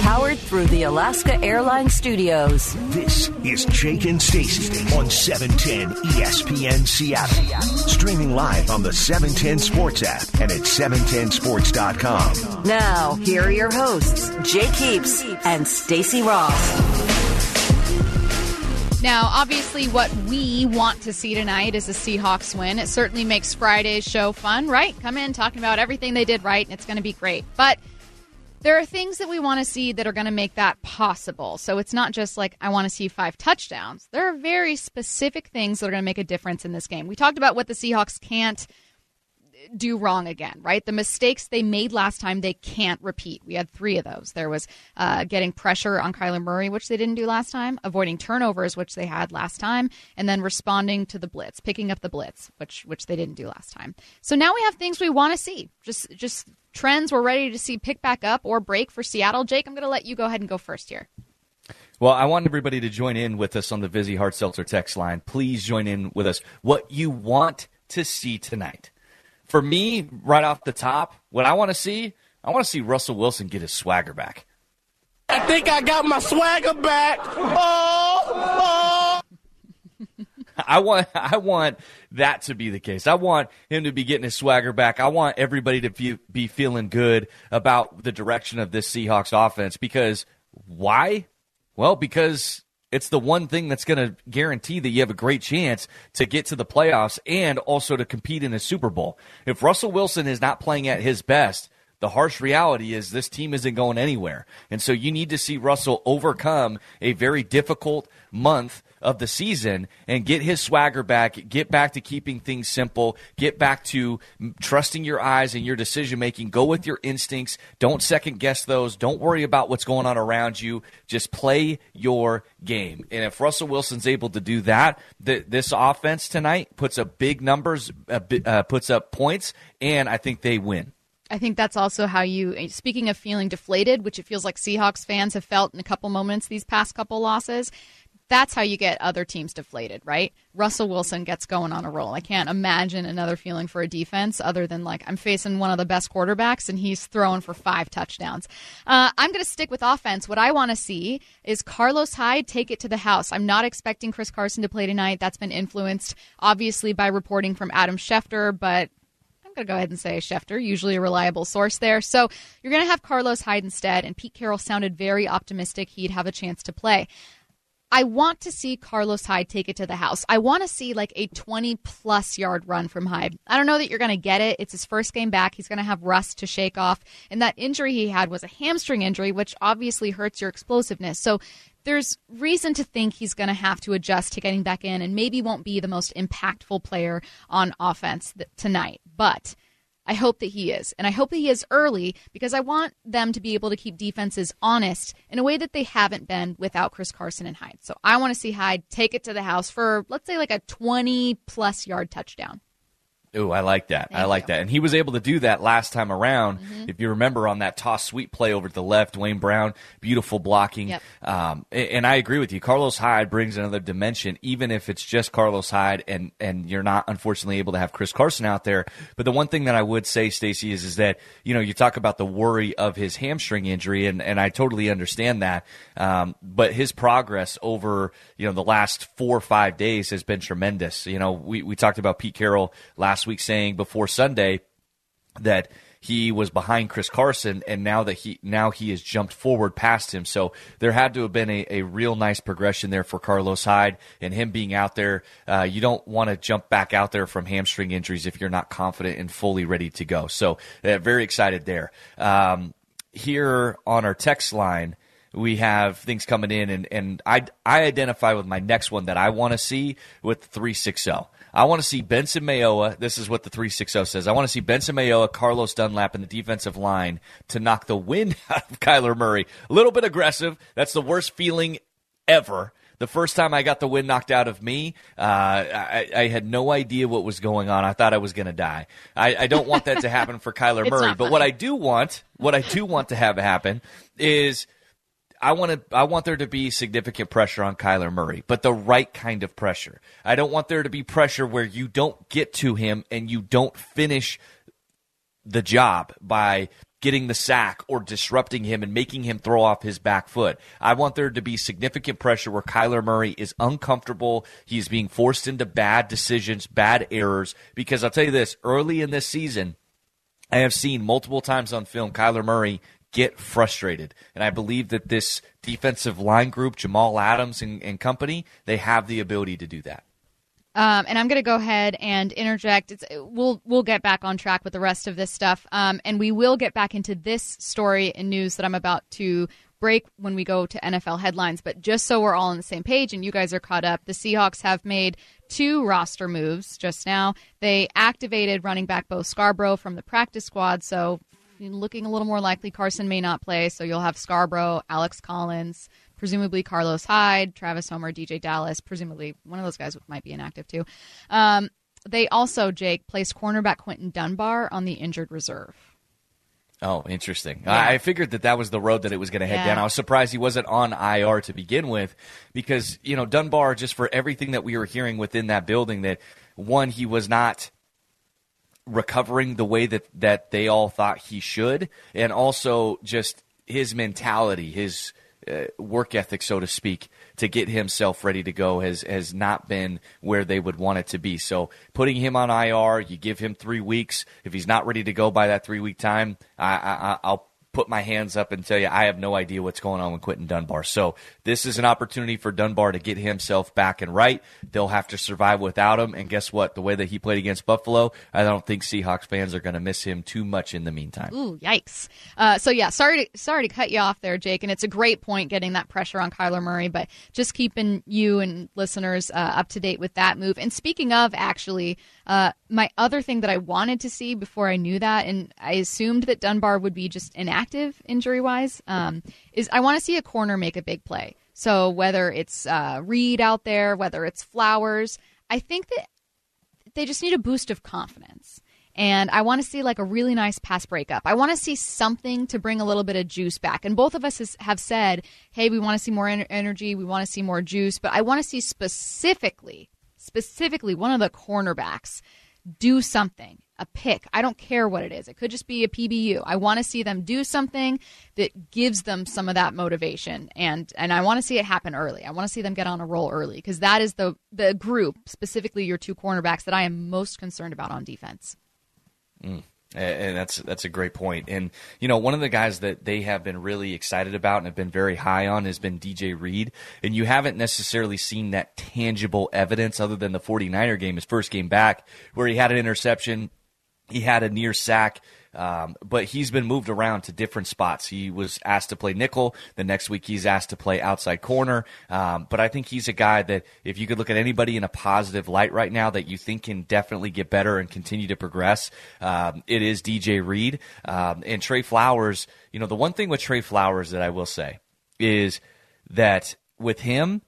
Powered through the Alaska Airlines Studios. This is Jake and Stacey on 710 ESPN Seattle. Streaming live on the 710 Sports app and at 710sports.com. Now, here are your hosts, Jake Heaps and Stacey Ross. Now, obviously, what we want to see tonight is a Seahawks win. It certainly makes Friday's show fun, right? Come in talking about everything they did right, and it's going to be great. But there are things that we want to see that are going to make that possible. So it's not just like, I want to see 5 touchdowns. There are very specific things that are going to make a difference in this game. We talked about what the Seahawks can't do wrong again, right? The mistakes they made last time, they can't repeat. We had 3 of those. There was getting pressure on Kyler Murray, which they didn't do last time, avoiding turnovers, which they had last time, and then responding to the blitz, picking up the blitz, which they didn't do last time. So now we have things we want to see. Just trends we're ready to see pick back up or break for Seattle. Jake, I'm going to let you go ahead and go first here. Well, I want everybody to join in with us on the Vizzy Hard Seltzer text line. Please join in with us. What you want to see tonight. For me, right off the top, what I want to see Russell Wilson get his swagger back. I think I got my swagger back. Oh. I want that to be the case. I want him to be getting his swagger back. I want everybody to be feeling good about the direction of this Seahawks offense. Because why? Well, because it's the one thing that's going to guarantee that you have a great chance to get to the playoffs and also to compete in a Super Bowl. If Russell Wilson is not playing at his best, the harsh reality is this team isn't going anywhere. And so you need to see Russell overcome a very difficult month of the season and get his swagger back, get back to keeping things simple, get back to trusting your eyes and your decision-making. Go with your instincts. Don't second-guess those. Don't worry about what's going on around you. Just play your game. And if Russell Wilson's able to do that, this offense tonight puts up big numbers, puts up points, and I think they win. I think that's also how you, speaking of feeling deflated, which it feels like Seahawks fans have felt in a couple moments these past couple losses, that's how you get other teams deflated, right? Russell Wilson gets going on a roll. I can't imagine another feeling for a defense other than like I'm facing one of the best quarterbacks and he's throwing for 5 touchdowns. I'm going to stick with offense. What I want to see is Carlos Hyde take it to the house. I'm not expecting Chris Carson to play tonight. That's been influenced, obviously, by reporting from Adam Schefter, but I'm going to go ahead and say Schefter, usually a reliable source there. So you're going to have Carlos Hyde instead, and Pete Carroll sounded very optimistic he'd have a chance to play. I want to see Carlos Hyde take it to the house. I want to see like a 20-plus yard run from Hyde. I don't know that you're going to get it. It's his first game back. He's going to have rust to shake off. And that injury he had was a hamstring injury, which obviously hurts your explosiveness. So there's reason to think he's going to have to adjust to getting back in and maybe won't be the most impactful player on offense tonight. But I hope that he is. And I hope that he is early because I want them to be able to keep defenses honest in a way that they haven't been without Chris Carson and Hyde. So I want to see Hyde take it to the house for, let's say, like a 20-plus yard touchdown. Ooh, I like that. I like that. And he was able to do that last time around. Mm-hmm. If you remember on that toss sweep play over to the left, Dwayne Brown, beautiful blocking. Yep. And I agree with you. Carlos Hyde brings another dimension, even if it's just Carlos Hyde and you're not, unfortunately, able to have Chris Carson out there. But the one thing that I would say, Stacey, is that, you know, you talk about the worry of his hamstring injury, and I totally understand that. But his progress over, you know, the last 4 or 5 days has been tremendous. You know, we talked about Pete Carroll last week saying before Sunday that he was behind Chris Carson, and now he has jumped forward past him. So there had to have been a real nice progression there for Carlos Hyde and him being out there. You don't want to jump back out there from hamstring injuries if you're not confident and fully ready to go. So very excited there. Here on our text line, we have things coming in, and I identify with my next one that I want to see with 360. I want to see Benson Mayowa. This is what the 360 says. I want to see Benson Mayowa, Carlos Dunlap, and the defensive line to knock the wind out of Kyler Murray. A little bit aggressive. That's the worst feeling ever. The first time I got the wind knocked out of me, I had no idea what was going on. I thought I was going to die. I don't want that to happen for Kyler Murray. But what I do want to have happen is I want there to be significant pressure on Kyler Murray, but the right kind of pressure. I don't want there to be pressure where you don't get to him and you don't finish the job by getting the sack or disrupting him and making him throw off his back foot. I want there to be significant pressure where Kyler Murray is uncomfortable. He's being forced into bad decisions, bad errors. Because I'll tell you this, early in this season, I have seen multiple times on film Kyler Murray get frustrated. And I believe that this defensive line group, Jamal Adams and company, they have the ability to do that. And I'm going to go ahead and interject. We'll get back on track with the rest of this stuff. And we will get back into this story and news that I'm about to break when we go to NFL headlines. But just so we're all on the same page and you guys are caught up, the Seahawks have made 2 roster moves just now. They activated running back Bo Scarborough from the practice squad. So looking a little more likely Carson may not play. So you'll have Scarborough, Alex Collins, presumably Carlos Hyde, Travis Homer, DJ Dallas. Presumably one of those guys might be inactive too. They also, Jake, placed cornerback Quentin Dunbar on the injured reserve. Oh, interesting. Yeah. I figured that was the road that it was going to head down. I was surprised he wasn't on IR to begin with because, Dunbar, just for everything that we were hearing within that building, that, one, he was not recovering the way that they all thought he should, and also just his mentality, his work ethic, so to speak, to get himself ready to go has not been where they would want it to be. So putting him on IR, you give him 3 weeks. If he's not ready to go by that 3-week time, I'll put my hands up and tell you I have no idea what's going on with Quentin Dunbar. So this is an opportunity for Dunbar to get himself back and right. They'll have to survive without him. And guess what? The way that he played against Buffalo, I don't think Seahawks fans are going to miss him too much in the meantime. Ooh, yikes. Sorry to cut you off there, Jake. And it's a great point getting that pressure on Kyler Murray, but just keeping you and listeners up to date with that move. And speaking of, actually, my other thing that I wanted to see before I knew that, and I assumed that Dunbar would be just inactive injury-wise, is I want to see a corner make a big play. So whether it's Reed out there, whether it's Flowers, I think that they just need a boost of confidence. And I want to see like a really nice pass breakup. I want to see something to bring a little bit of juice back. And both of us have said, hey, we want to see more energy, we want to see more juice, but I want to see specifically one of the cornerbacks do something, a pick. I don't care what it is. It could just be a PBU. I want to see them do something that gives them some of that motivation, and I want to see it happen early. I want to see them get on a roll early because that is the group, specifically your 2 cornerbacks, that I am most concerned about on defense. And that's a great point. And, one of the guys that they have been really excited about and have been very high on has been DJ Reed. And you haven't necessarily seen that tangible evidence other than the 49er game, his first game back, where he had an interception, he had a near sack, but he's been moved around to different spots. He was asked to play nickel. The next week he's asked to play outside corner. But I think he's a guy that if you could look at anybody in a positive light right now that you think can definitely get better and continue to progress, it is DJ Reed. And Trey Flowers, the one thing with Trey Flowers that I will say is that with him,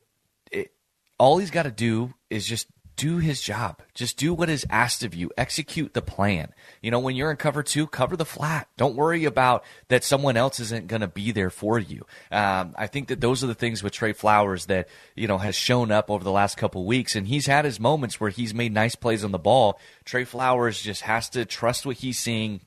all he's got to do is just do his job. Just do what is asked of you. Execute the plan. When you're in cover 2, cover the flat. Don't worry about that someone else isn't going to be there for you. I think that those are the things with Trey Flowers that, has shown up over the last couple of weeks. And he's had his moments where he's made nice plays on the ball. Trey Flowers just has to trust what he's seeing,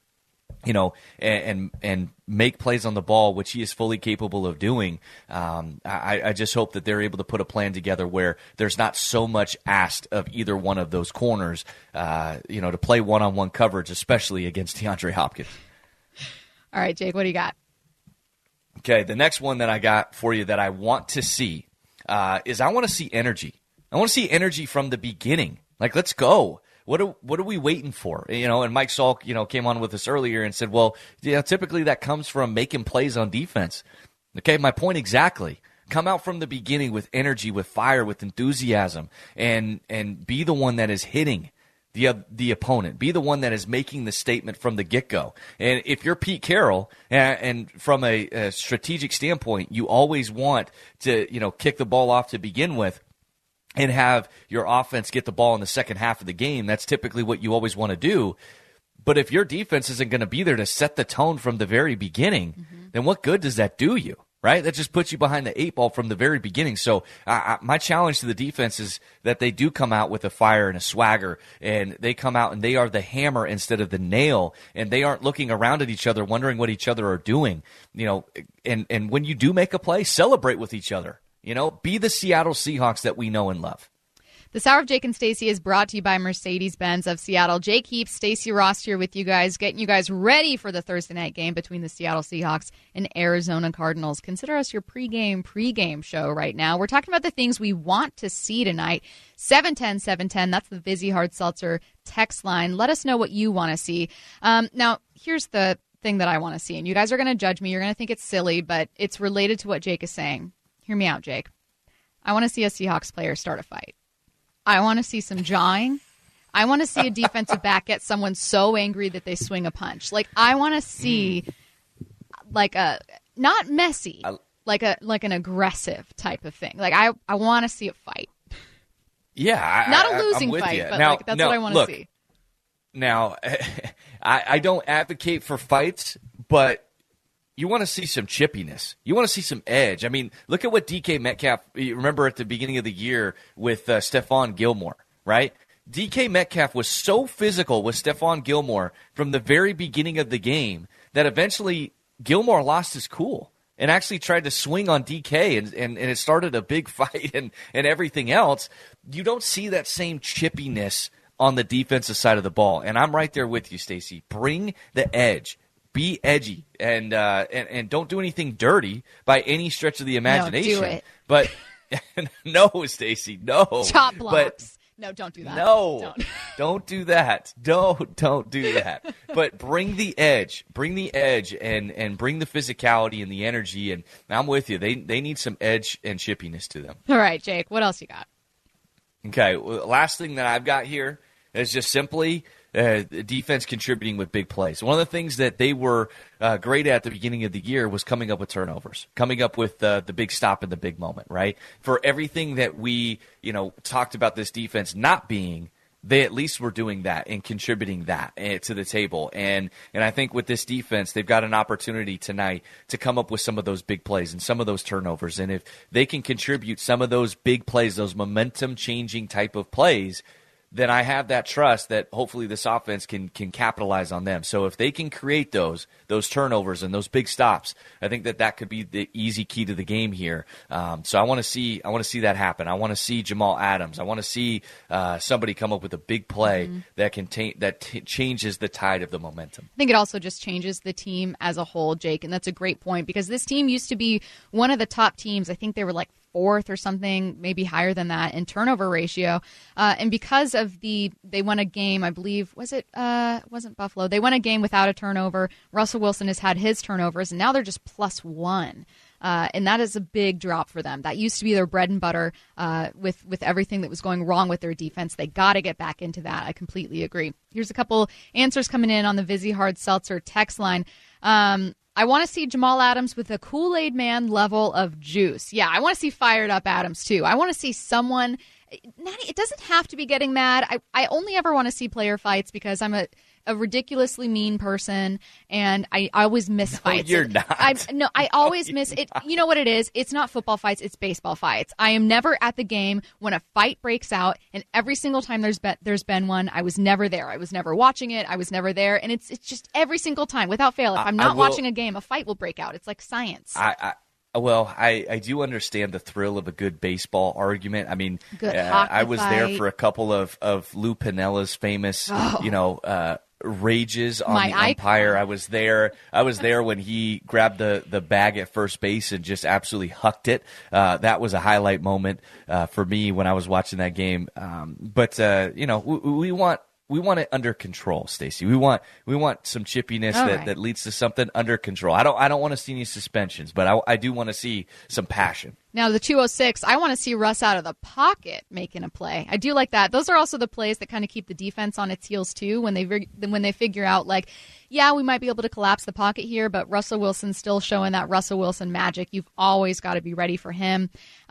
and make plays on the ball, which he is fully capable of doing. I just hope that they're able to put a plan together where there's not so much asked of either one of those corners, to play one-on-one coverage, especially against DeAndre Hopkins. All right, Jake, what do you got? Okay, the next one that I got for you that I want to see is I want to see energy. I want to see energy from the beginning. Like, let's go. What are we waiting for? And Mike Salk, came on with us earlier and said, well, typically that comes from making plays on defense. Okay, my point exactly. Come out from the beginning with energy, with fire, with enthusiasm, and be the one that is hitting the opponent. Be the one that is making the statement from the get-go. And if you're Pete Carroll, and from a strategic standpoint, you always want to, kick the ball off to begin with, and have your offense get the ball in the second half of the game. That's typically what you always want to do. But if your defense isn't going to be there to set the tone from the very beginning, then what good does that do you? right? That just puts you behind the 8 ball from the very beginning. So my challenge to the defense is that they do come out with a fire and a swagger, and they come out and they are the hammer instead of the nail, and they aren't looking around at each other wondering what each other are doing. And when you do make a play, celebrate with each other. Be the Seattle Seahawks that we know and love. This hour of Jake and Stacey is brought to you by Mercedes-Benz of Seattle. Jake Heaps, Stacey Ross here with you guys, getting you guys ready for the Thursday night game between the Seattle Seahawks and Arizona Cardinals. Consider us your pregame show right now. We're talking about the things we want to see tonight. 710-710, that's the Vizzy Hard Seltzer text line. Let us know what you want to see. Now, here's the thing that I want to see, and you guys are going to judge me. You're going to think it's silly, but it's related to what Jake is saying. Hear me out, Jake. I want to see a Seahawks player start a fight. I want to see some jawing. I want to see a defensive back get someone so angry that they swing a punch. Like, I want to see, like, a not messy, like an aggressive type of thing. Like, I want to see a fight. Yeah, not a losing fight, but now, that's what I want to see. Now, I don't advocate for fights, but you want to see some chippiness. You want to see some edge. I mean, look at what DK Metcalf, you remember at the beginning of the year with Stephon Gilmore, right? DK Metcalf was so physical with Stephon Gilmore from the very beginning of the game that eventually Gilmore lost his cool and actually tried to swing on DK, and it started a big fight and everything else. You don't see that same chippiness on the defensive side of the ball, and I'm right there with you, Stacey. Bring the edge. Be edgy and don't do anything dirty by any stretch of the imagination. No, do it. But no, Stacey, no. Chop blocks. No, don't do that. No, don't do that. Don't do that. But bring the edge. Bring the edge and bring the physicality and the energy. And I'm with you. They need some edge and chippiness to them. All right, Jake, what else you got? Okay, well, last thing that I've got here is just simply defense contributing with big plays. One of the things that they were great at the beginning of the year was coming up with turnovers, coming up with the big stop in the big moment, right? For everything that we, talked about this defense not being, they at least were doing that and contributing that to the table. And I think with this defense, they've got an opportunity tonight to come up with some of those big plays and some of those turnovers. And if they can contribute some of those big plays, those momentum-changing type of plays, then I have that trust that hopefully this offense can capitalize on them. So if they can create those turnovers and those big stops, I think that could be the easy key to the game here. So I want to see that happen. I want to see Jamal Adams. I want to see somebody come up with a big play that changes the tide of the momentum. I think it also just changes the team as a whole, Jake, and that's a great point because this team used to be one of the top teams. I think they were like 4th or something, maybe higher than that in turnover ratio. And because of they won a game, I believe, wasn't Buffalo. They won a game without a turnover. Russell Wilson has had his turnovers, and now they're just +1. And that is a big drop for them. That used to be their bread and butter with everything that was going wrong with their defense. They got to get back into that. I completely agree. Here's a couple answers coming in on the Vizzy Hard Seltzer text line. I want to see Jamal Adams with a Kool-Aid Man level of juice. Yeah, I want to see fired up Adams, too. I want to see someone – it doesn't have to be getting mad. I only ever want to see player fights because I'm a ridiculously mean person, and I always miss fights. You're not. I always miss it. You know what it is? It's not football fights. It's baseball fights. I am never at the game when a fight breaks out, and every single time there's been one, I was never there. I was never watching it. I was never there, and it's just every single time, without fail. If I'm not watching a game, a fight will break out. It's like science. I do understand the thrill of a good baseball argument. I mean, I was fight. There for a couple of Lou Pinella's famous, rages on the umpire. I was there when he grabbed the bag at first base and just absolutely hucked it. That was a highlight moment for me when I was watching that game. But we want it under control, Stacey. We want some chippiness that leads to something under control. I don't want to see any suspensions, but I do want to see some passion. Now, the 206, I want to see Russ out of the pocket making a play. I do like that. Those are also the plays that kind of keep the defense on its heels, too, when they figure out, like, yeah, we might be able to collapse the pocket here, but Russell Wilson's still showing that Russell Wilson magic. You've always got to be ready for him.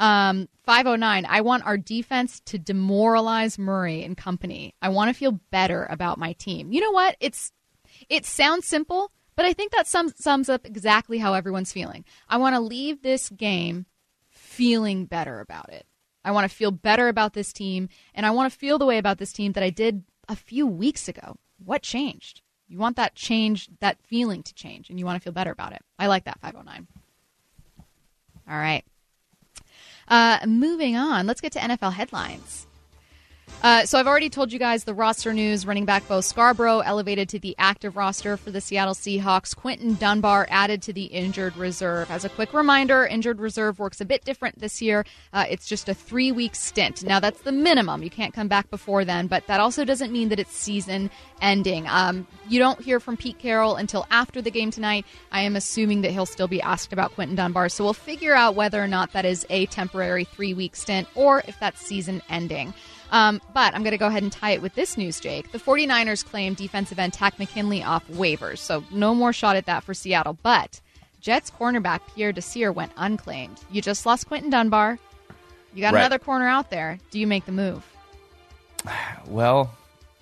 509, I want our defense to demoralize Murray and company. I want to feel better about my team. You know what? It sounds simple, But I think that sums up exactly how everyone's feeling. I want to leave this game feeling better about it. I want to feel better about this team, and I want to feel the way about this team that I did a few weeks ago. What changed? You want that change, that feeling to change, and you want to feel better about it. I like that, 509. All right. Moving on, let's get to NFL headlines. So I've already told you guys the roster news. Running back Bo Scarborough elevated to the active roster for the Seattle Seahawks. Quinton Dunbar added to the injured reserve. As a quick reminder, injured reserve works a bit different this year. It's just a 3-week stint. Now, that's the minimum. You can't come back before then, but that also doesn't mean that it's season ending. You don't hear from Pete Carroll until after the game tonight. I am assuming that he'll still be asked about Quinton Dunbar, so we'll figure out whether or not that is a temporary 3-week stint or if that's season ending. But I'm going to go ahead and tie it with this news, Jake. The 49ers claim defensive end Takk McKinley off waivers, so no more shot at that for Seattle. But Jets cornerback Pierre Desir went unclaimed. You just lost Quinton Dunbar. You got another corner out there. Do you make the move? Well,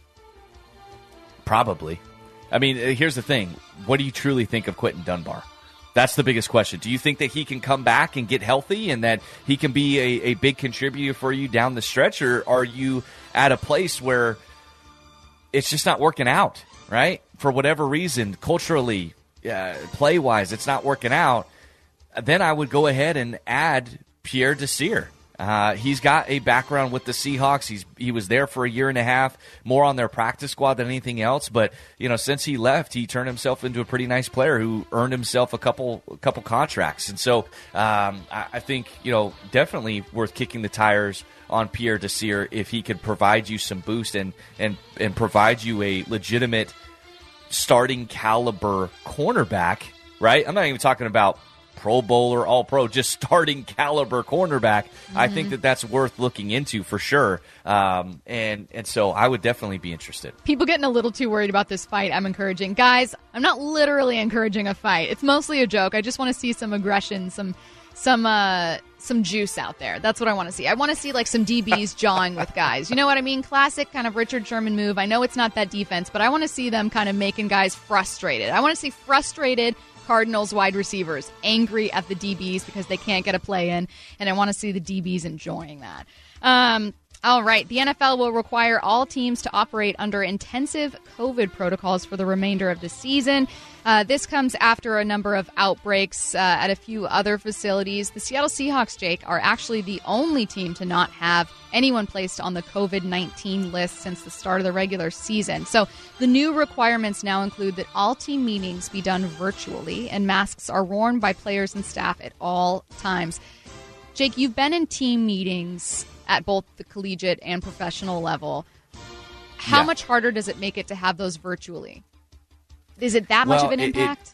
probably. I mean, here's the thing. What do you truly think of Quinton Dunbar? That's the biggest question. Do you think that he can come back and get healthy and that he can be a big contributor for you down the stretch? Or are you at a place where it's just not working out, right? For whatever reason, culturally, play-wise, it's not working out. Then I would go ahead and add Pierre Desir. He's got a background with the Seahawks. He was there for a year and a half, more on their practice squad than anything else. But since he left, he turned himself into a pretty nice player who earned himself a couple contracts. And so I think definitely worth kicking the tires on Pierre Desir if he could provide you some boost and provide you a legitimate starting caliber cornerback. Right? I'm not even talking about Pro Bowler, All-Pro, just starting caliber cornerback. Mm-hmm. I think that's worth looking into for sure. And so I would definitely be interested. People getting a little too worried about this fight. I'm encouraging. Guys, I'm not literally encouraging a fight. It's mostly a joke. I just want to see some aggression, some juice out there. That's what I want to see. I want to see like some DBs jawing with guys. You know what I mean? Classic kind of Richard Sherman move. I know it's not that defense, but I want to see them kind of making guys frustrated. I want to see frustrated Cardinals wide receivers angry at the DBs because they can't get a play in, and I want to see the DBs enjoying that. All right, the NFL will require all teams to operate under intensive COVID protocols for the remainder of the season. This comes after a number of outbreaks at a few other facilities. The Seattle Seahawks, Jake, are actually the only team to not have anyone placed on the COVID-19 list since the start of the regular season. So the new requirements now include that all team meetings be done virtually and masks are worn by players and staff at all times. Jake, you've been in team meetings at both the collegiate and professional level. How much harder does it make it to have those virtually? Is it that much of an impact?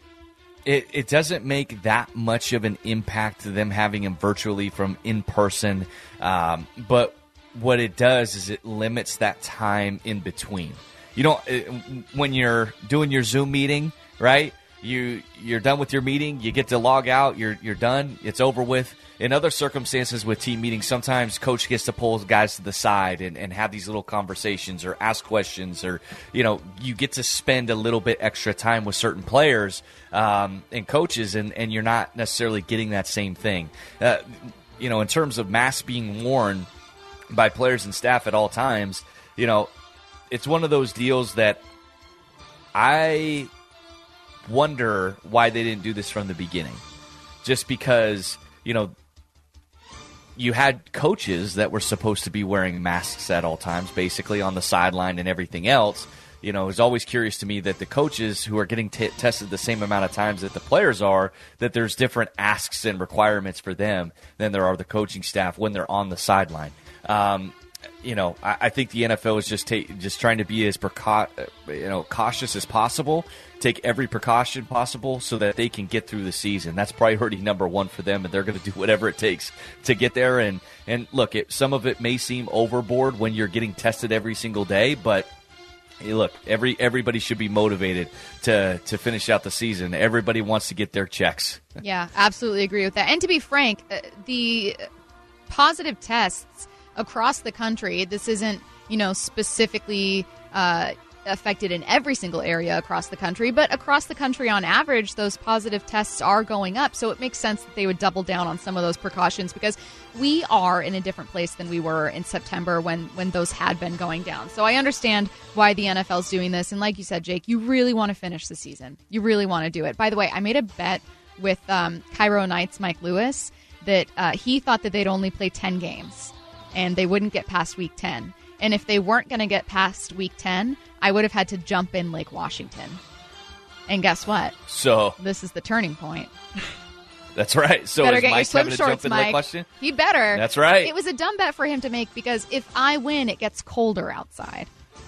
It doesn't make that much of an impact to them having them virtually from in person. But what it does is it limits that time in between. When you're doing your Zoom meeting, right? You're done with your meeting. You get to log out. You're done. It's over with. In other circumstances with team meetings, sometimes coach gets to pull guys to the side and have these little conversations or ask questions, or you get to spend a little bit extra time with certain players and coaches, and you're not necessarily getting that same thing. In terms of masks being worn by players and staff at all times, it's one of those deals that I wonder why they didn't do this from the beginning. Just because, you had coaches that were supposed to be wearing masks at all times, basically on the sideline and everything else. It's always curious to me that the coaches who are getting tested the same amount of times that the players are, that there's different asks and requirements for them than there are the coaching staff when they're on the sideline. I think the NFL is just trying to be as cautious as possible, take every precaution possible so that they can get through the season. That's priority number one for them, and they're going to do whatever it takes to get there. And look, some of it may seem overboard when you're getting tested every single day, but look, everybody should be motivated to finish out the season. Everybody wants to get their checks. Yeah, absolutely agree with that. And to be frank, the positive tests across the country, this isn't, specifically affected in every single area across the country, but across the country on average, those positive tests are going up. So it makes sense that they would double down on some of those precautions because we are in a different place than we were in September when those had been going down. So I understand why the NFL's doing this. And like you said, Jake, you really want to finish the season. You really want to do it. By the way, I made a bet with Cairo Knights' Mike Lewis that he thought that they'd only play 10 games and they wouldn't get past week 10. And if they weren't going to get past week 10, I would have had to jump in Lake Washington. And guess what? So this is the turning point. That's right. So better is get Mike your swim having to shorts, jump in Mike. Lake Washington? He better. That's right. It was a dumb bet for him to make because if I win, it gets colder outside.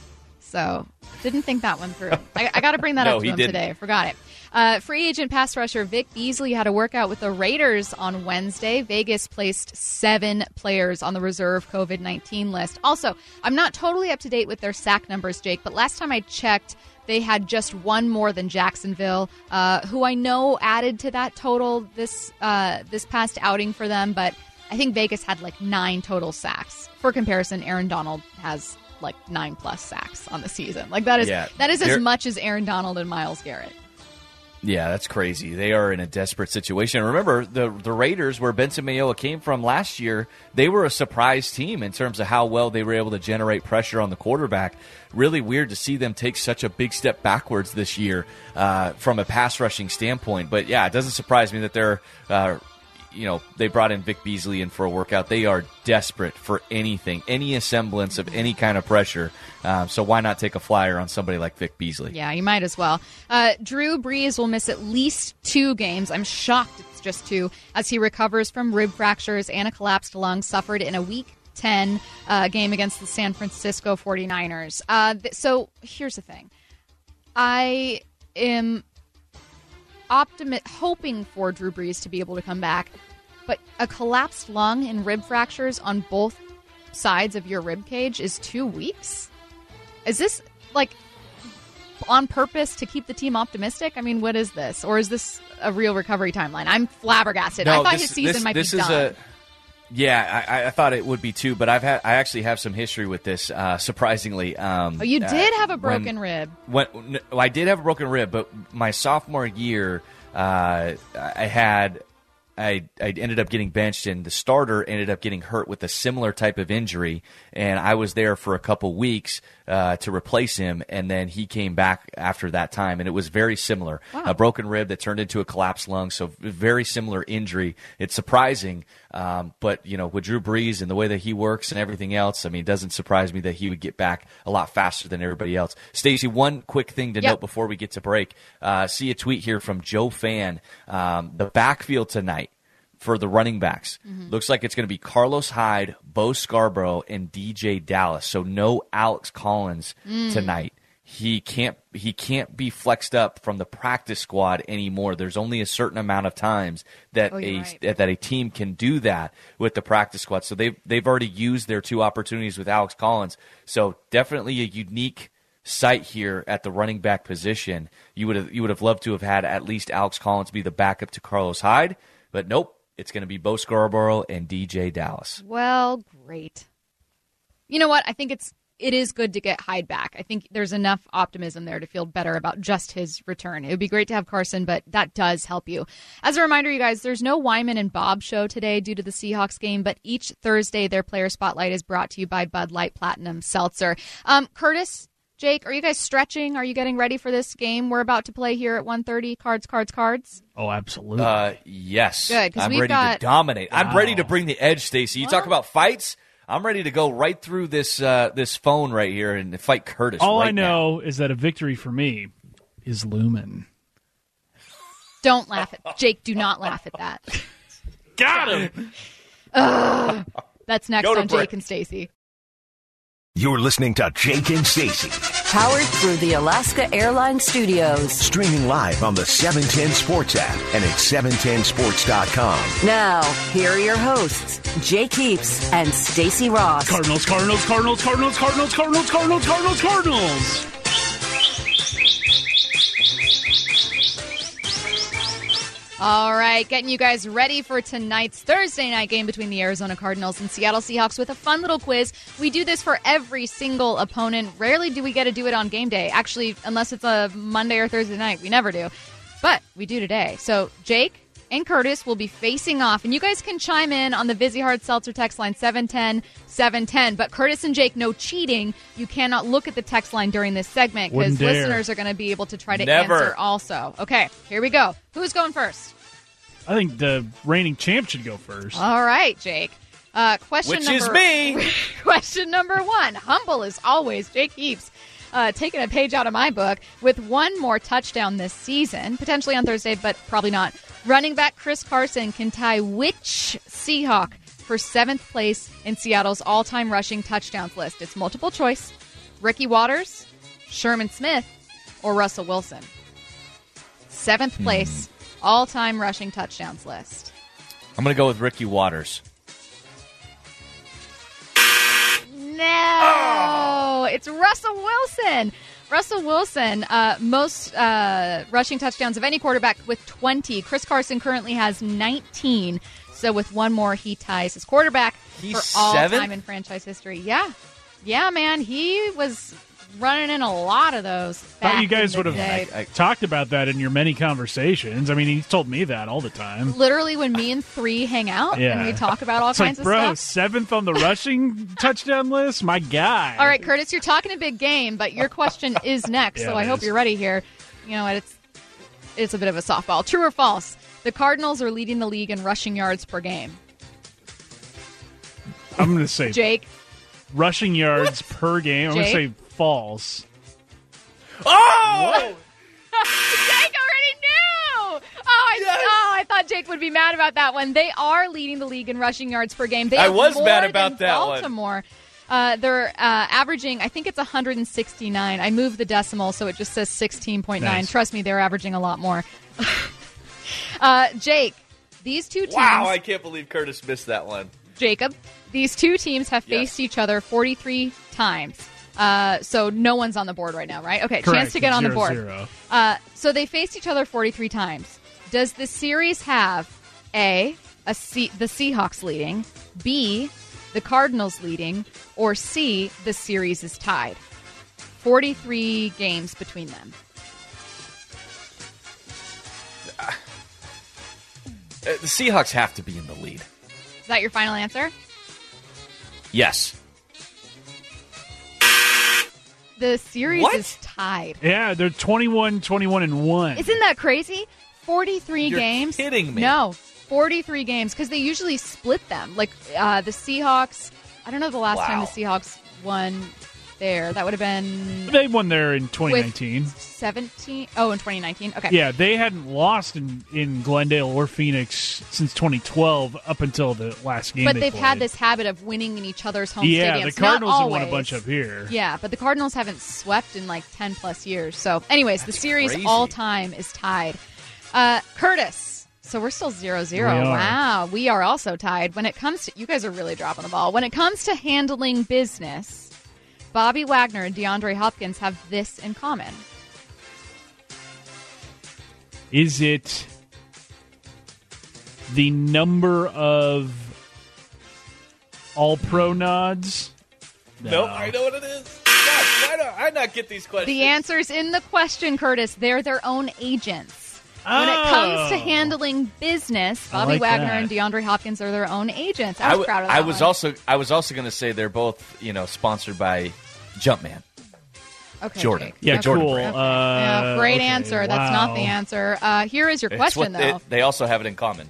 So didn't think that one through. I got to bring that up to him today. I forgot it. Free agent pass rusher Vic Beasley had a workout with the Raiders on Wednesday. Vegas placed 7 players on the reserve COVID-19 list. Also, I'm not totally up to date with their sack numbers, Jake, but last time I checked, they had just one more than Jacksonville, who I know added to that total this past outing for them, but I think Vegas had like 9 total sacks. For comparison, Aaron Donald has like 9+ sacks on the season. Like that is as much as Aaron Donald and Myles Garrett. Yeah, that's crazy. They are in a desperate situation. Remember, the Raiders, where Benson Mayowa came from last year, they were a surprise team in terms of how well they were able to generate pressure on the quarterback. Really weird to see them take such a big step backwards this year from a pass rushing standpoint. But yeah, it doesn't surprise me that they're they brought in Vic Beasley in for a workout. They are desperate for anything, any semblance of any kind of pressure. So why not take a flyer on somebody like Vic Beasley? Yeah, you might as well. Drew Brees will miss at least 2 games. I'm shocked it's just 2 as he recovers from rib fractures and a collapsed lung suffered in a Week 10 game against the San Francisco 49ers. So here's the thing. I am hoping for Drew Brees to be able to come back, but a collapsed lung and rib fractures on both sides of your rib cage is 2 weeks? Is this like on purpose to keep the team optimistic? I mean, what is this? Or is this a real recovery timeline? I'm flabbergasted. I thought his season might be done. I thought it would be too, but I actually have some history with this. Surprisingly, you did have a broken rib. I did have a broken rib, but my sophomore year, I ended up getting benched, and the starter ended up getting hurt with a similar type of injury, and I was there for a couple weeks to replace him, and then he came back after that time, and it was very similar. Wow. A broken rib that turned into a collapsed lung, so very similar injury. It's surprising, but with Drew Brees and the way that he works and everything else, I mean, it doesn't surprise me that he would get back a lot faster than everybody else. Stacey, one quick thing to note before we get to break. See a tweet here from Joe Fan. The backfield tonight for the running backs looks like it's going to be Carlos Hyde, Bo Scarborough, and DJ Dallas. So no Alex Collins tonight. He can't be flexed up from the practice squad anymore. There's only a certain amount of times that that a team can do that with the practice squad. So they've already used their 2 opportunities with Alex Collins. So definitely a unique sight here at the running back position. You would have loved to have had at least Alex Collins be the backup to Carlos Hyde, but nope. It's going to be Bo Scarborough and DJ Dallas. Well, great. You know what? I think it is good to get Hyde back. I think there's enough optimism there to feel better about just his return. It would be great to have Carson, but that does help you. As a reminder, you guys, there's no Wyman and Bob show today due to the Seahawks game, but each Thursday their player spotlight is brought to you by Bud Light Platinum Seltzer. Curtis, Jake, are you guys stretching? Are you getting ready for this game we're about to play here at 1:30? Cards. Oh, absolutely. Yes. Good, I'm ready to dominate. Wow. I'm ready to bring the edge, Stacey. You talk about fights. I'm ready to go right through this phone right here and fight Curtis. All I know is that a victory for me is looming. Don't laugh at Jake. Do not laugh at that. Got him. That's next on Jake and Stacey. You're listening to Jake and Stacey. Powered through the Alaska Airlines Studios. Streaming live on the 710 Sports app and at 710sports.com. Now, here are your hosts, Jake Heaps and Stacey Ross. Cardinals. All right, getting you guys ready for tonight's Thursday night game between the Arizona Cardinals and Seattle Seahawks with a fun little quiz. We do this for every single opponent. Rarely do we get to do it on game day. Actually, unless it's a Monday or Thursday night, we never do. But we do today. So Jake and Curtis will be facing off, and you guys can chime in on the Vizzy Hard Seltzer text line 710-710. But Curtis and Jake, no cheating. You cannot look at the text line during this segment because listeners are going to be able to try to answer also. Okay, here we go. Who's going first? I think the reigning champ should go first. All right, Jake. Which is me. Question number 1. Humble as always, Jake Heaps. Taking a page out of my book with one more touchdown this season, potentially on Thursday, but probably not. Running back Chris Carson can tie which Seahawk for 7th place in Seattle's all-time rushing touchdowns list? It's multiple choice. Ricky Watters, Sherman Smith, or Russell Wilson? 7th place, all-time rushing touchdowns list. I'm going to go with Ricky Watters. No, it's Russell Wilson. Russell Wilson, most rushing touchdowns of any quarterback with 20. Chris Carson currently has 19. So with one more, he ties his quarterback for all time in franchise history. Yeah. Yeah, man. He was running in a lot of those. Thought you guys would have talked about that in your many conversations. I mean, he's told me that all the time. Literally, when me and Three hang out and we talk about all kinds of stuff. 7th on the rushing touchdown list? My guy. All right, Curtis, you're talking a big game, but your question is next, so I hope you're ready here. You know what? It's a bit of a softball. True or false? The Cardinals are leading the league in rushing yards per game. I'm going to say Jake. Rushing yards per game. I'm going to say false. Oh! Jake already knew! I thought Jake would be mad about that one. They are leading the league in rushing yards per game. I was mad about that Baltimore. They're averaging, I think it's 169. I moved the decimal, so it just says 16.9. Nice. Trust me, they're averaging a lot more. Jake, these two teams... Wow, I can't believe Curtis missed that one. Jacob, these two teams have faced each other 43 times. So no one's on the board right now, right? Okay, correct. Chance to get on the board. 0-0. So they faced each other 43 times. Does the series have the Seahawks leading, B, the Cardinals leading, or C, the series is tied? 43 games between them. The Seahawks have to be in the lead. Is that your final answer? Yes. The series is tied. Yeah, they're 21-1. Isn't that crazy? 43 You're games. Kidding me? No, 43 games because they usually split them. Like the Seahawks. I don't know the last time the Seahawks won there. That would have been. They won there in 2019. 17. Oh, in 2019. Okay. Yeah, they hadn't lost in Glendale or Phoenix since 2012 up until the last game. But they've played. had this habit of winning in each other's home stadiums. Yeah, the Cardinals Not have won a always. bunch up here. Yeah, but the Cardinals haven't swept in like 10 plus years. So, anyways, the series all time is tied. Curtis. So we're still 0-0. Wow, we are also tied. When it comes to, you guys are really dropping the ball. When it comes to handling business, Bobby Wagner and DeAndre Hopkins have this in common. Is it the number of all-pro nods? No. Nope, I know what it is. Gosh, why do I not get these questions? The answer's in the question, Curtis. They're their own agents. When it comes to handling business, Bobby Wagner and DeAndre Hopkins are their own agents. I was proud of that. I was also going to say they're both, sponsored by Jumpman. Okay, Jordan. Jake. Yeah, Jordan cool. brand. Great answer. That's not the answer. Here is your question, though. They also have it in common.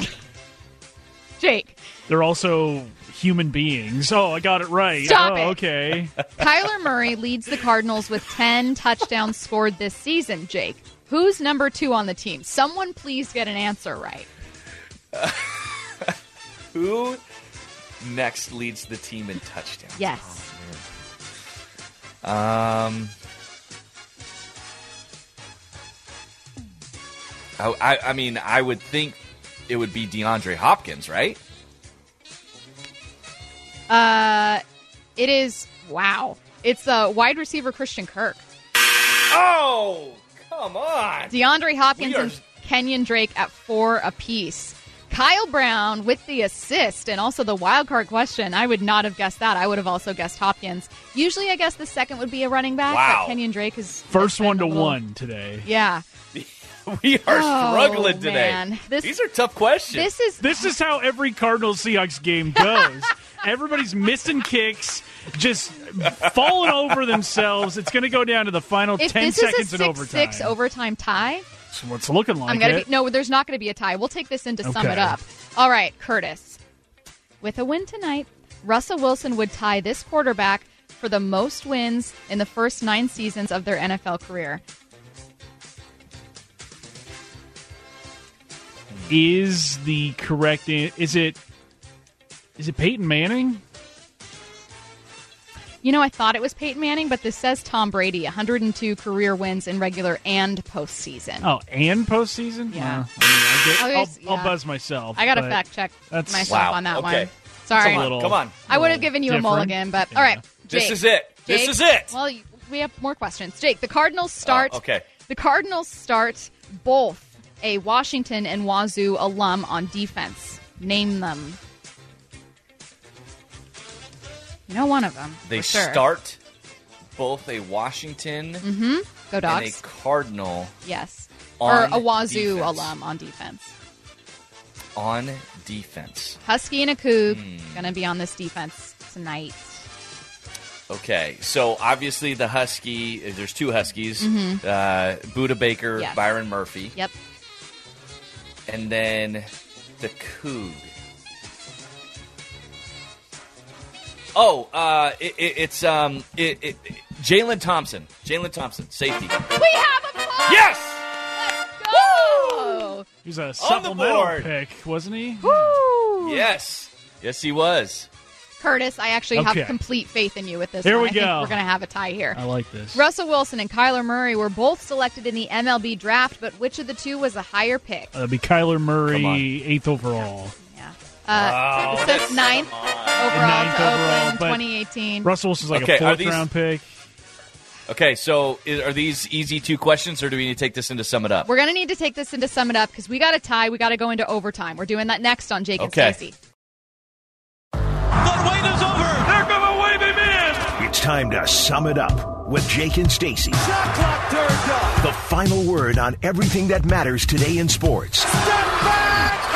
Jake. They're also human beings. Oh, I got it right. Stop it. Okay. Kyler Murray leads the Cardinals with 10 touchdowns scored this season, Jake. Who's number 2 on the team? Someone please get an answer right. Who next leads the team in touchdowns? Yes. Oh, I mean, I would think it would be DeAndre Hopkins, right? It is, wow. It's wide receiver Christian Kirk. Oh, come on. DeAndre Hopkins and Kenyon Drake at 4 apiece. Kyle Brown with the assist and also the wild card question. I would not have guessed that. I would have also guessed Hopkins. Usually, I guess the second would be a running back. Wow. But Kenyon Drake is First 1-1 today. Yeah. We are struggling today. Man. These are tough questions. This is how every Cardinals-Seahawks game goes. Everybody's missing kicks, just falling over themselves. It's going to go down to the final 10 seconds in overtime. If this is a 6-6 overtime tie, that's what it's looking like. no, there's not going to be a tie. We'll take this in to sum Okay. it up. All right, Curtis. With a win tonight, Russell Wilson would tie this quarterback for the most wins in the first 9 seasons of their NFL career. Is the correct is it Peyton Manning? You know, I thought it was Peyton Manning, but this says Tom Brady, 102 career wins in regular and postseason. Oh, and postseason? Yeah. I'll buzz myself. I got to but fact check that's- myself Wow, on that okay. one. Sorry. Come on. I would have given you different. a mulligan, but Yeah. all right. Jake, This is it. This is it. Well, we have more questions. Jake, the Cardinals start. okay. The Cardinals start both a Washington and Wazoo alum on defense. Name them. You know one of them. They for sure. start both a Washington Go and a Dogs. Cardinal Yes. on Or a Wazoo defense. alum on defense. on defense. Husky and a Coug going to be on this defense tonight. Okay, so obviously the Husky, there's 2 Huskies, Buda Baker, Yes. Byron Murphy, Yep. and then the Coug. Oh, it's Jalen Thompson. Jalen Thompson, safety. We have a ball! Yes! Let's go! He was a supplemental board. pick, wasn't he? Woo! Yes. Yes, he was. Curtis, I actually Okay. have complete faith in you with this Here one. we I think go. we're going to have a tie here. I like this. Russell Wilson and Kyler Murray were both selected in the MLB draft, but which of the two was a higher pick? That'd be Kyler Come Murray, on. 8th overall. Yeah. It says 9th overall Ninth to overall, Oakland, but 2018. Russell Wilson's like Okay, a are 4th these- round pick. Okay, so are these easy 2 questions, or do we need to take this in to sum it up? We're going to need to take this in to sum it up because we got a tie. We got to go into overtime. We're doing that next on Jake Okay. and Stacey. The wait is over. They're going to wave him in. It's time to sum it up with Jake and Stacey. Shot clock turned up. The final word on everything that matters today in sports. Step back.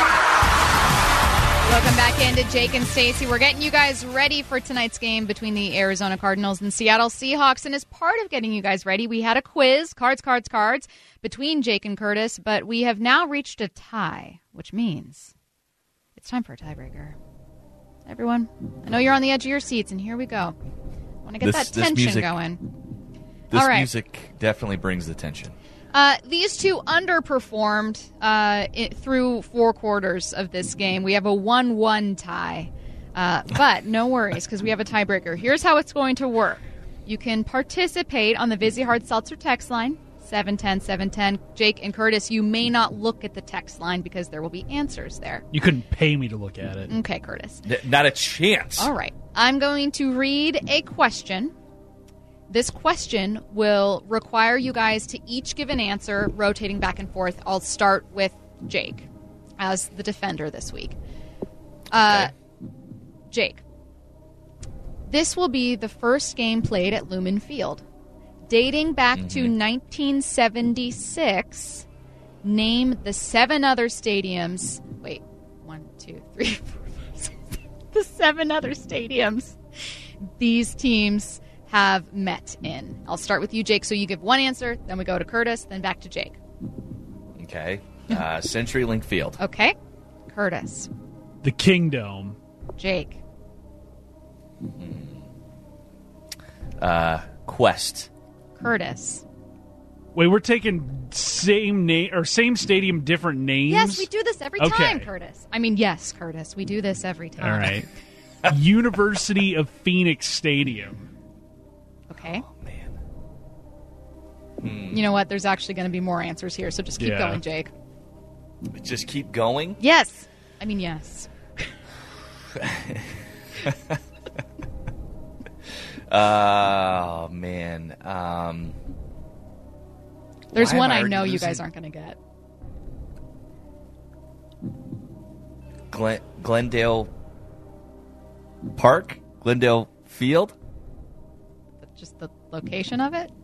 Welcome back into Jake and Stacey. We're getting you guys ready for tonight's game between the Arizona Cardinals and Seattle Seahawks. And as part of getting you guys ready, we had a quiz, cards, between Jake and Curtis. But we have now reached a tie, which means it's time for a tiebreaker. Everyone, I know you're on the edge of your seats, and here we go. I want to get that tension music- going. This All right. music definitely brings the tension. These two underperformed through 4 quarters of this game. We have a 1-1 tie. But no worries, because we have a tiebreaker. Here's how it's going to work. You can participate on the Vizzy Hard Seltzer text line, 710-710. Jake and Curtis, you may not look at the text line because there will be answers there. You couldn't pay me to look at it. Okay, Curtis. Not a chance. All right. I'm going to read a question. This question will require you guys to each give an answer, rotating back and forth. I'll start with Jake as the defender this week. Jake, this will be the first game played at Lumen Field. Dating back to 1976, name the 7 other stadiums. Wait, 1, 2, 3, 4, 5, 6, the 7 other stadiums these teams have met in. I'll start with you, Jake. So you give one answer, then we go to Curtis, then back to Jake. Okay. CenturyLink Field. Okay. Curtis. The Kingdom. Jake. Quest. Curtis. Wait, we're taking same name or same stadium, different names? Yes, we do this every Okay. time, Curtis. I mean, yes, Curtis. We do this every time. All right. University of Phoenix Stadium. Okay. Oh, man. You know what? There's actually going to be more answers here, so just keep Yeah. going, Jake. Just keep going. Yes. I mean, yes. Oh, man. There's Why am one I I know you losing? guys aren't going to get. Glendale Park? Glendale Field? Just the location of it?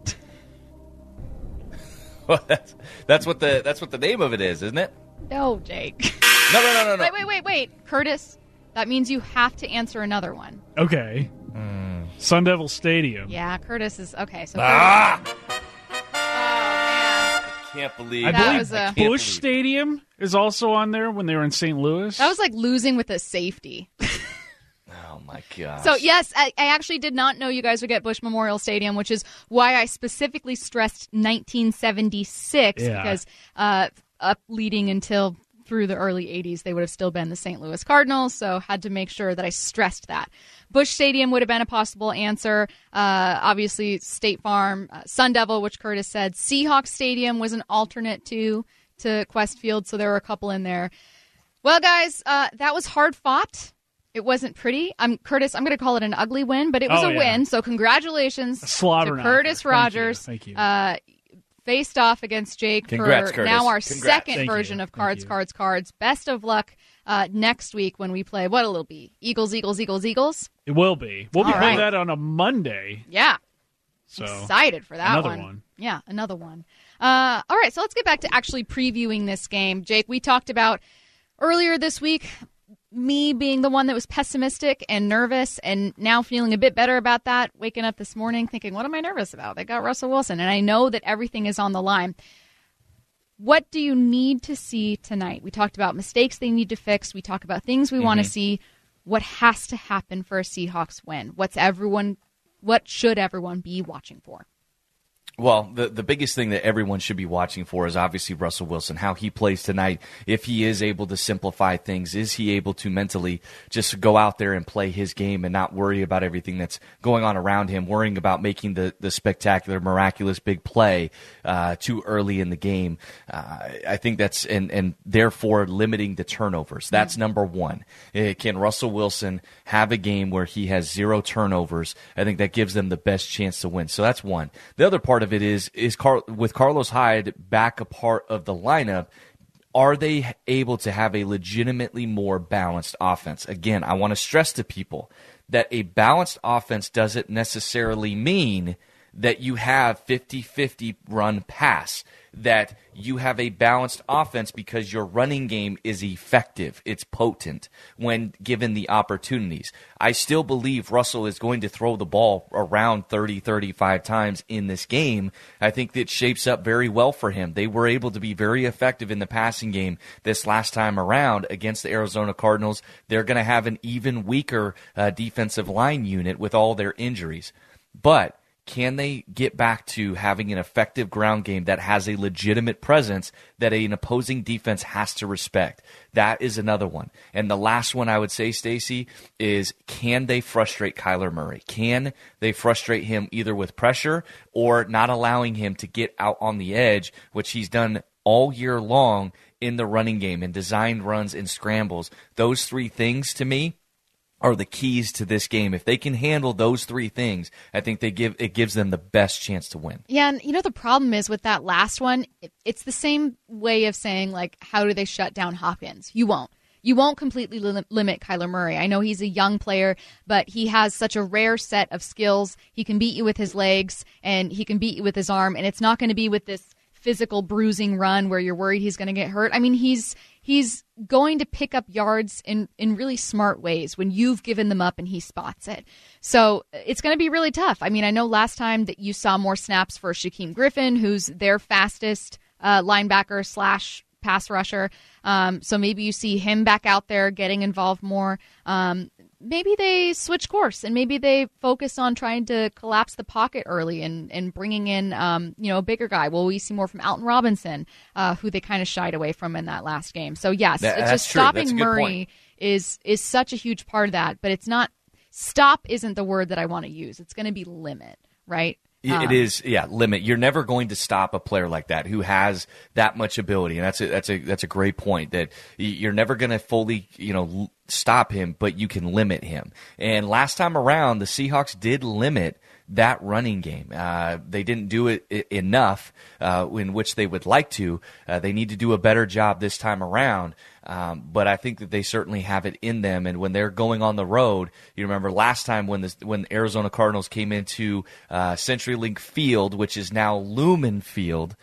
Well, that's what the name of it is, isn't it? No, Jake. No. Wait. Curtis, that means you have to answer another one. Okay. Sun Devil Stadium. Yeah, Curtis is... Okay, so... Ah! Curtis, oh, man. Can't believe I That believe was a- Busch Stadium is also on there when they were in St. Louis. That was like losing with a safety. Oh, my gosh. So, yes, I actually did not know you guys would get Busch Memorial Stadium, which is why I specifically stressed 1976, because up leading until through the early 80s, they would have still been the St. Louis Cardinals, so had to make sure that I stressed that. Busch Stadium would have been a possible answer. Obviously, State Farm, Sun Devil, which Curtis said. Seahawks Stadium was an alternate to Qwest Field, so there were a couple in there. Well, guys, that was hard fought. It wasn't pretty. Curtis, I'm going to call it an ugly win, but it was a win. So congratulations to Curtis Rogers. Thank you. Faced off against Jake Congrats, for Curtis. now our Congrats. second Thank version you. of Cards. Best of luck next week when we play. What'll it be? Eagles. It will be. We'll be All playing right. that on a Monday. Yeah. So Excited for that another one. Yeah, another one. All right, so let's get back to actually previewing this game. Jake, we talked about earlier this week me being the one that was pessimistic and nervous, and now feeling a bit better about that, waking up this morning thinking, what am I nervous about? They got Russell Wilson, and I know that everything is on the line. What do you need to see tonight? We talked about mistakes they need to fix. We talk about things we want to see. What has to happen for a Seahawks win? What should everyone be watching for? Well, the biggest thing that everyone should be watching for is obviously Russell Wilson, how he plays tonight. If he is able to simplify things, is he able to mentally just go out there and play his game and not worry about everything that's going on around him, worrying about making the spectacular, miraculous big play too early in the game. I think that's, and therefore limiting the turnovers. That's number one. Can Russell Wilson have a game where he has 0 turnovers? I think that gives them the best chance to win. So that's one. The other part of it is with Carlos Hyde back a part of the lineup, are they able to have a legitimately more balanced offense? Again, I want to stress to people that a balanced offense doesn't necessarily mean that you have 50-50 run pass, that you have a balanced offense because your running game is effective. It's potent when given the opportunities. I still believe Russell is going to throw the ball around 30-35 times in this game. I think that shapes up very well for him. They were able to be very effective in the passing game this last time around against the Arizona Cardinals. They're going to have an even weaker defensive line unit with all their injuries. But can they get back to having an effective ground game that has a legitimate presence that an opposing defense has to respect? That is another one. And the last one I would say, Stacey, is can they frustrate Kyler Murray? Can they frustrate him either with pressure or not allowing him to get out on the edge, which he's done all year long in the running game and designed runs and scrambles? Those three things to me are the keys to this game. If they can handle those three things, I think it gives them the best chance to win. Yeah, and the problem is with that last one, it's the same way of saying, like, how do they shut down Hopkins? You won't. You won't completely limit Kyler Murray. I know he's a young player, but he has such a rare set of skills. He can beat you with his legs, and he can beat you with his arm, and it's not going to be with this physical bruising run where you're worried he's going to get hurt. I mean, he's going to pick up yards in really smart ways when you've given them up and he spots it. So it's going to be really tough. I mean, I know last time that you saw more snaps for Shaquem Griffin, who's their fastest linebacker / pass rusher. So maybe you see him back out there getting involved more. Maybe they switch course and maybe they focus on trying to collapse the pocket early and bringing in, a bigger guy. Will we see more from Alton Robinson, who they kind of shied away from in that last game? So yes, it's just stopping Murray is such a huge part of that, but it's not, stop isn't the word that I want to use. It's going to be limit, right? It is, limit. You're never going to stop a player like that who has that much ability, and that's a great point. That you're never going to fully, stop him, but you can limit him. And last time around, the Seahawks did limit that running game. They didn't do it enough in which they would like to. They need to do a better job this time around. But I think that they certainly have it in them. And when they're going on the road, you remember last time when the Arizona Cardinals came into CenturyLink Field, which is now Lumen Field,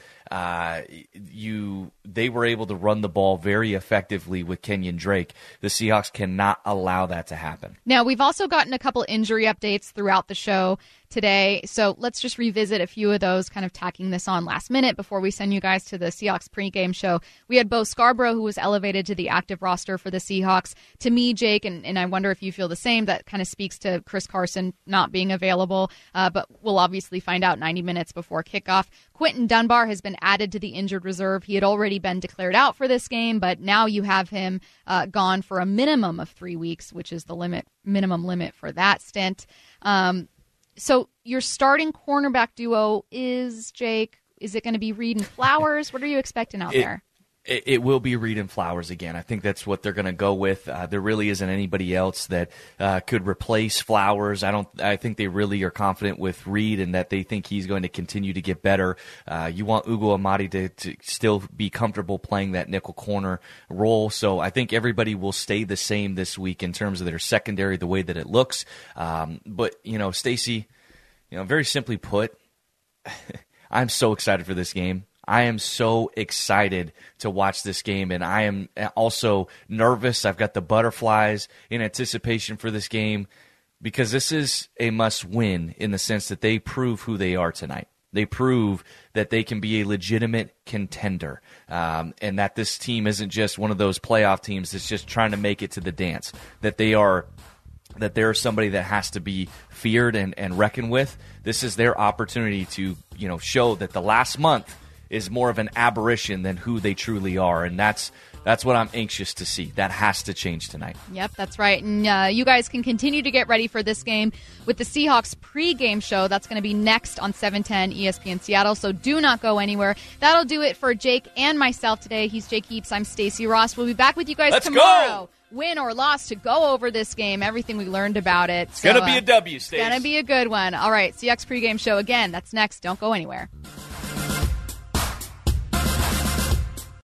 they were able to run the ball very effectively with Kenyon Drake. The Seahawks cannot allow that to happen. Now, we've also gotten a couple injury updates throughout the show today, so let's just revisit a few of those, kind of tacking this on last minute before we send you guys to the Seahawks pregame show. We had Bo Scarborough, who was elevated to the active roster for the Seahawks. To me, Jake, and I wonder if you feel the same, that kind of speaks to Chris Carson not being available, but we'll obviously find out 90 minutes before kickoff. Quentin Dunbar has been added to the injured reserve. He had already been declared out for this game, but now you have him gone for a minimum of 3 weeks, which is the minimum limit for that stint. So your starting cornerback duo is, Jake, is it going to be Reed and Flowers? What are you expecting out there? It will be Reed and Flowers again. I think that's what they're going to go with. There really isn't anybody else that could replace Flowers. I think they really are confident with Reed and that they think he's going to continue to get better. You want Ugo Amadi to still be comfortable playing that nickel corner role. So I think everybody will stay the same this week in terms of their secondary, the way that it looks. But, Stacey, very simply put, I'm so excited for this game. I am so excited to watch this game, and I am also nervous. I've got the butterflies in anticipation for this game because this is a must-win in the sense that they prove who they are tonight. They prove that they can be a legitimate contender, and that this team isn't just one of those playoff teams that's just trying to make it to the dance, that they're somebody that has to be feared and reckoned with. This is their opportunity to show that the last month is more of an aberration than who they truly are, and that's what I'm anxious to see. That has to change tonight. Yep, that's right. And you guys can continue to get ready for this game with the Seahawks pregame show. That's going to be next on 710 ESPN Seattle, so do not go anywhere. That'll do it for Jake and myself today. He's Jake Heaps. I'm Stacey Ross. We'll be back with you guys tomorrow. Go! Win or loss, to go over this game, everything we learned about it. It's going to be a W, Stacey. It's going to be a good one. All right, Seahawks pregame show again. That's next. Don't go anywhere.